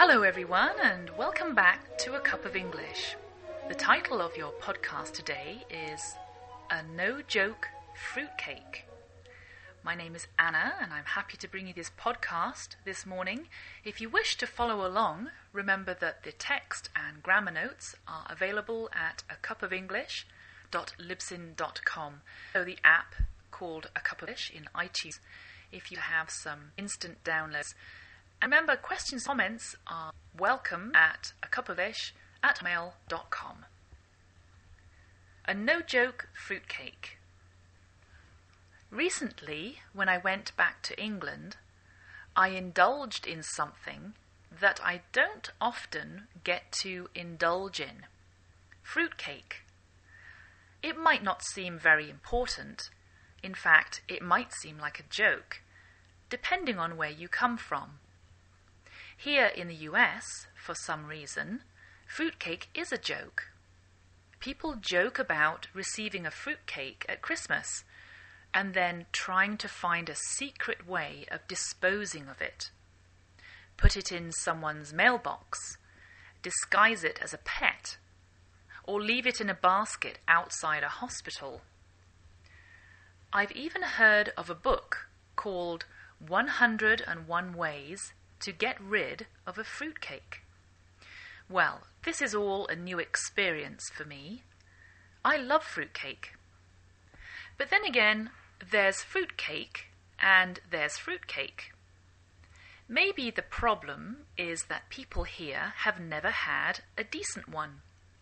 Hello everyone and welcome back to A Cup of English. The title of your podcast today is A No-Joke Fruitcake. My name is Anna and I'm happy to bring you this podcast this morning. If you wish to follow along, remember that the text and grammar notes are available at acupoфenglish.libsyn.com. So the app called A Cup of English in iTunes if you have some instant downloads. And remember, questions and comments are welcome at acupofish@mail.com. A no-joke fruitcake. Recently, when I went back to England, I indulged in something that I don't often get to indulge in. Fruitcake. It might not seem very important. In fact, it might seem like a joke, depending on where you come from. Here in the US, for some reason, fruitcake is a joke. People joke about receiving a fruitcake at Christmas and then trying to find a secret way of disposing of it. Put it in someone's mailbox, disguise it as a pet, or leave it in a basket outside a hospital. I've even heard of a book called 101 Ways to Get Rid of a Fruitcake. Well, this is all a new experience for me. I love fruitcake. But then again, there's fruitcake and there's fruitcake. Maybe the problem is that people here have never had a decent one.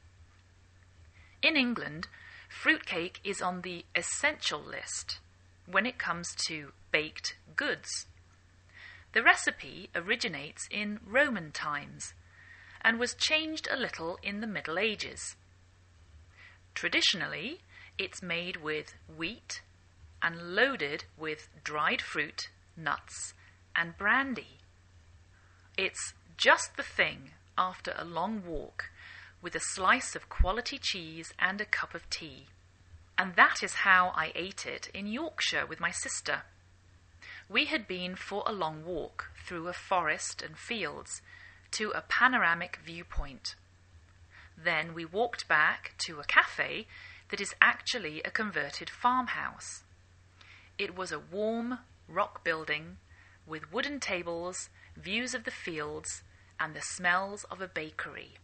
In England, fruitcake is on the essential list when it comes to baked goods. The recipe originates in Roman times and was changed a little in the Middle Ages. Traditionally, it's made with wheat and loaded with dried fruit, nuts, and brandy. It's just the thing after a long walk with a slice of quality cheese and a cup of tea. And that is how I ate it in Yorkshire with my sister. We had been for a long walk through a forest and fields to a panoramic viewpoint. Then we walked back to a cafe that is actually a converted farmhouse. It was a warm rock building with wooden tables, views of the fields, and the smells of a bakery.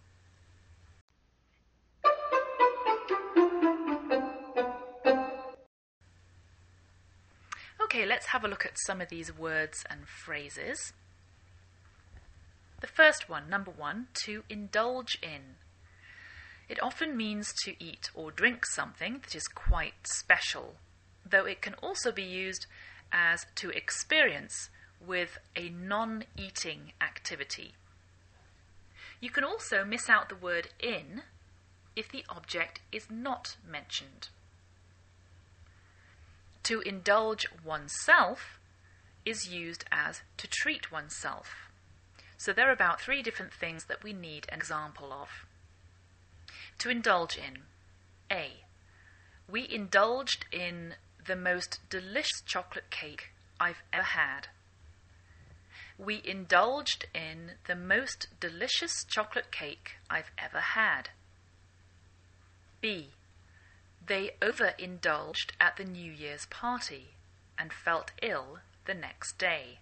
Okay, let's have a look at some of these words and phrases. The first one, number 1, to indulge in. It often means to eat or drink something that is quite special, though it can also be used as to experience with a non-eating activity. You can also miss out the word in if the object is not mentioned. To indulge oneself is used as to treat oneself. So there are about 3 different things that we need an example of. To indulge in. A. We indulged in the most delicious chocolate cake I've ever had. We indulged in the most delicious chocolate cake I've ever had. B. They overindulged at the New Year's party and felt ill the next day.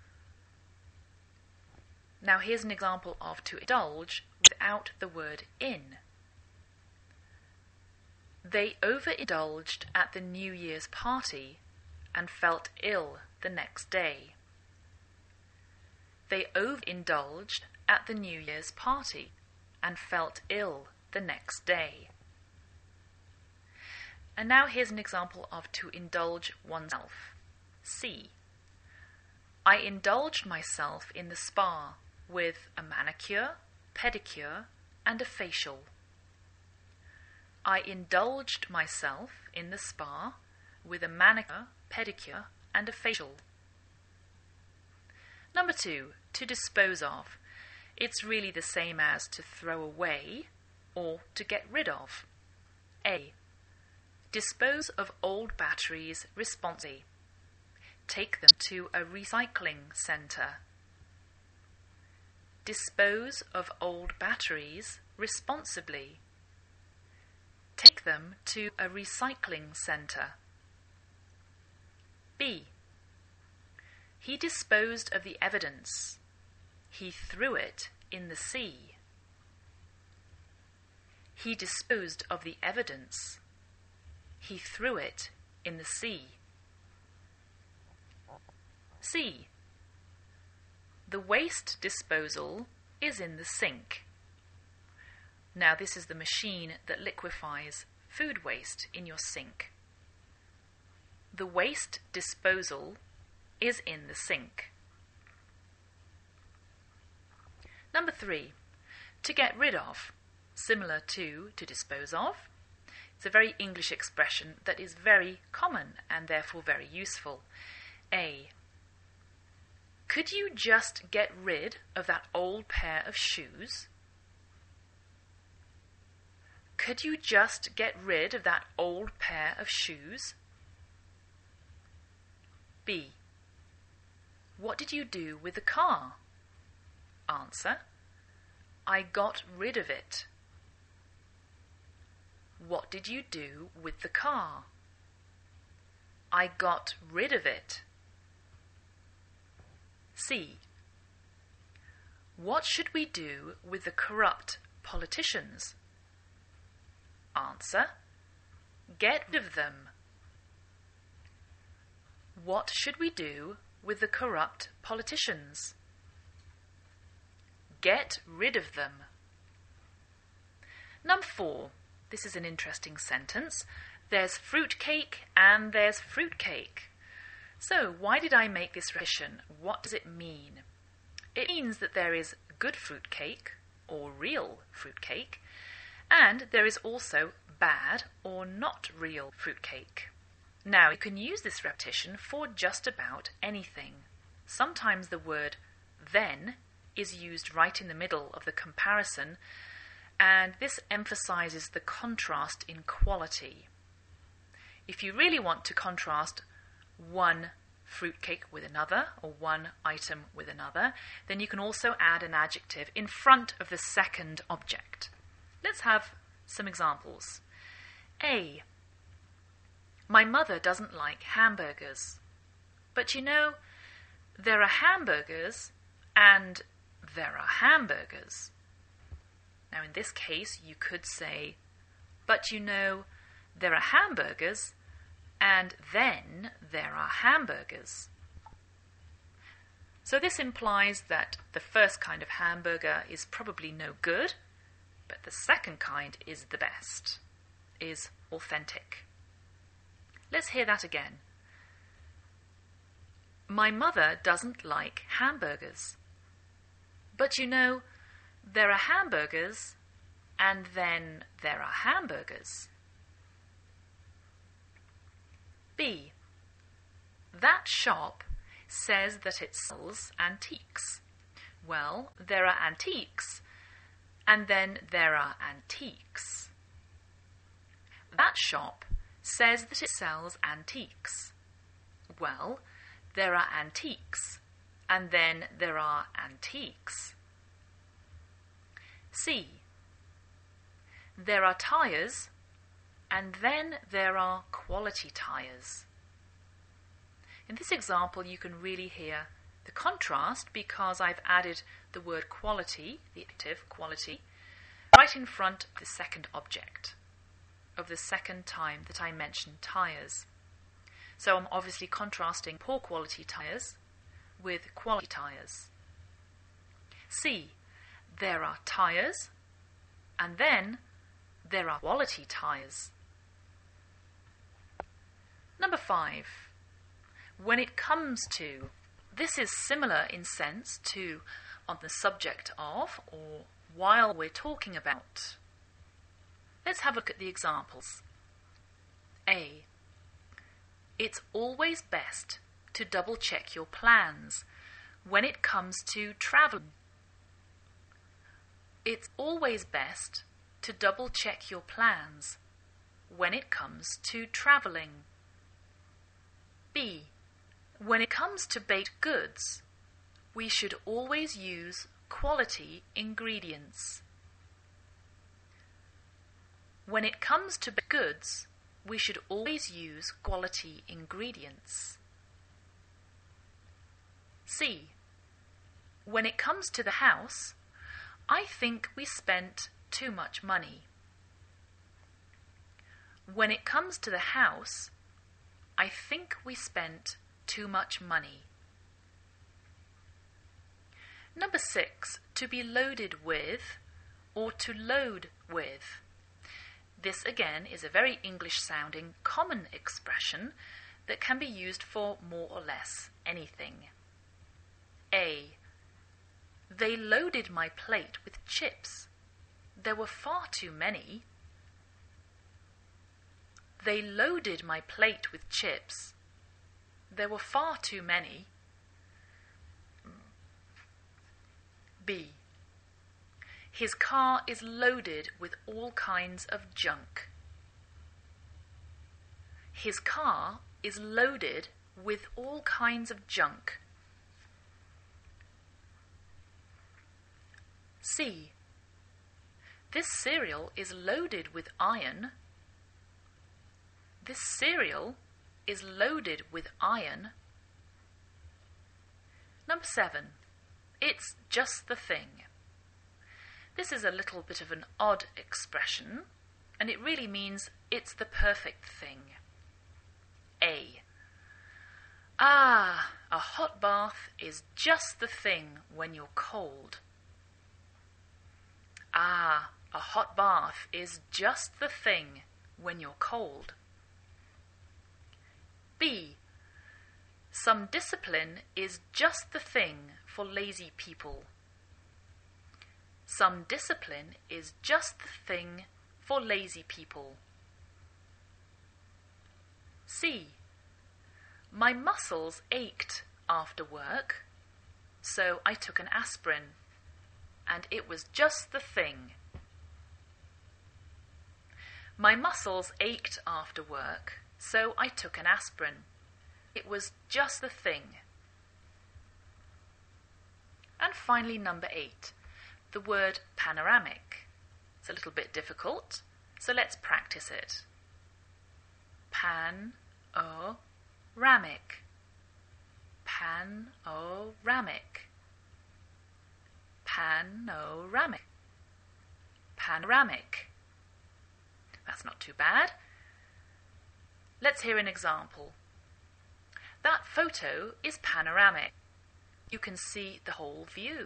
Now here's an example of to indulge without the word in. They overindulged at the New Year's party and felt ill the next day. They overindulged at the New Year's party and felt ill the next day. And now here's an example of to indulge oneself. C. I indulged myself in the spa with a manicure, pedicure, and a facial. I indulged myself in the spa with a manicure, pedicure, and a facial. Number 2, to dispose of. It's really the same as to throw away or to get rid of. A. Dispose of old batteries responsibly. Take them to a recycling centre. Dispose of old batteries responsibly. Take them to a recycling centre. B. He disposed of the evidence. He threw it in the sea. He disposed of the evidence. He threw it in the sea. C. The waste disposal is in the sink. Now this is the machine that liquefies food waste in your sink. The waste disposal is in the sink. Number 3. To get rid of, similar to dispose of. It's a very English expression that is very common and therefore very useful. A. Could you just get rid of that old pair of shoes? Could you just get rid of that old pair of shoes? B. What did you do with the car? Answer. I got rid of it. What did you do with the car? I got rid of it. C. What should we do with the corrupt politicians? Answer. Get rid of them. What should we do with the corrupt politicians? Get rid of them. Number 4. This is an interesting sentence. There's fruitcake and there's fruitcake. So, why did I make this repetition? What does it mean? It means that there is good fruitcake, or real fruitcake, and there is also bad or not real fruitcake. Now, you can use this repetition for just about anything. Sometimes the word then is used right in the middle of the comparison, and this emphasizes the contrast in quality. If you really want to contrast one fruitcake with another, or one item with another, then you can also add an adjective in front of the second object. Let's have some examples. A. My mother doesn't like hamburgers. But you know, there are hamburgers and there are hamburgers. Now in this case you could say, but you know, there are hamburgers and then there are hamburgers. So this implies that the first kind of hamburger is probably no good, but the second kind is the best, is authentic. Let's hear that again. My mother doesn't like hamburgers. But you know, there are hamburgers and then there are hamburgers. B. That shop says that it sells antiques. Well, there are antiques and then there are antiques. That shop says that it sells antiques. Well, there are antiques and then there are antiques. C. There are tyres and then there are quality tyres. In this example you can really hear the contrast because I've added the word quality, the adjective quality, right in front of the second object of the second time that I mentioned tyres. So I'm obviously contrasting poor quality tyres with quality tyres. C. There are tyres and then there are quality tyres. Number 5. When it comes to, this is similar in sense to on the subject of or while we're talking about. Let's have a look at the examples. A. It's always best to double check your plans when it comes to traveling. It's always best to double check your plans when it comes to traveling. B. When it comes to baked goods, we should always use quality ingredients. When it comes to goods, we should always use quality ingredients. C. When it comes to the house, I think we spent too much money. When it comes to the house, I think we spent too much money. Number 6, to be loaded with or to load with. This again is a very English-sounding common expression that can be used for more or less anything. A. They loaded my plate with chips. There were far too many. They loaded my plate with chips. There were far too many. B. His car is loaded with all kinds of junk. His car is loaded with all kinds of junk. C. This cereal is loaded with iron. This cereal is loaded with iron. Number 7. It's just the thing. This is a little bit of an odd expression, and it really means it's the perfect thing. A. Ah, a hot bath is just the thing when you're cold. Ah, a hot bath is just the thing when you're cold. B. Some discipline is just the thing for lazy people. Some discipline is just the thing for lazy people. C. My muscles ached after work, so I took an aspirin, and it was just the thing. My muscles ached after work, so I took an aspirin. It was just the thing. And finally, number 8, the word panoramic. It's a little bit difficult, so let's practice it. Panoramic. Panoramic. Panoramic. Panoramic. That's not too bad. Let's hear an example. That photo is panoramic. You can see the whole view.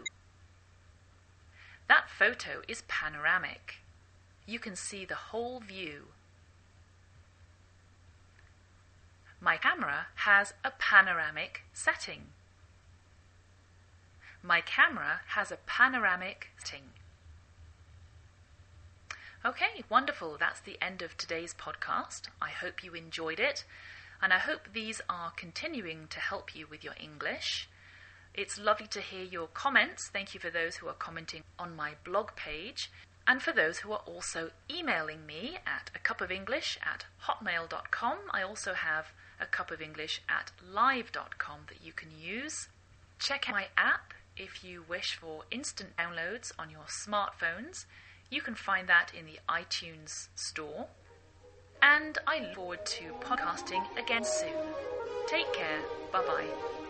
That photo is panoramic. You can see the whole view. My camera has a panoramic setting. My camera has a panoramic setting. Okay, wonderful. That's the end of today's podcast. I hope you enjoyed it, and I hope these are continuing to help you with your English. It's lovely to hear your comments. Thank you for those who are commenting on my blog page, and for those who are also emailing me at acupofenglish@hotmail.com. I also have acupofenglish@live.com that you can use. Check out my app if you wish for instant downloads on your smartphones. You can find that in the iTunes store. And I look forward to podcasting again soon. Take care. Bye-bye.